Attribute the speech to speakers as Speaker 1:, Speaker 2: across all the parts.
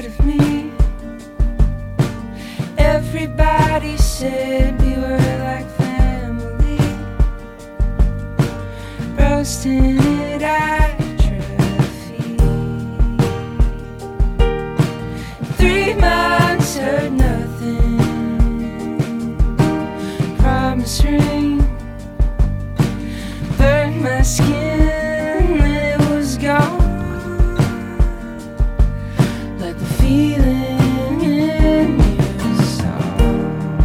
Speaker 1: of me. Everybody said we were like family, roasting it atrophy. 3 months heard nothing. Promise ring burned my skin, it was gone. Like the feeling in your song.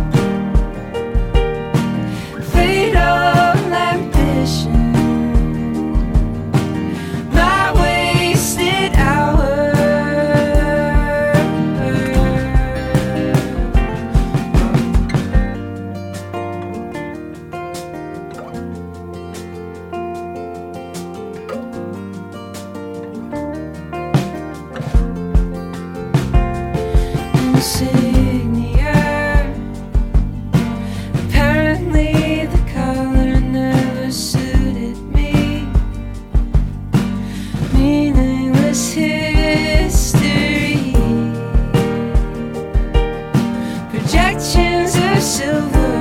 Speaker 1: Fatal ambition, my wasted hour. Insignia, apparently the color never suited me. Meaningless history, projections of silver,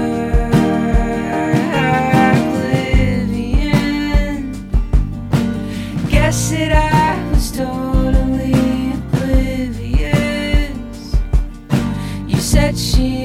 Speaker 1: oblivion. Guess that I was totally oblivious. You said she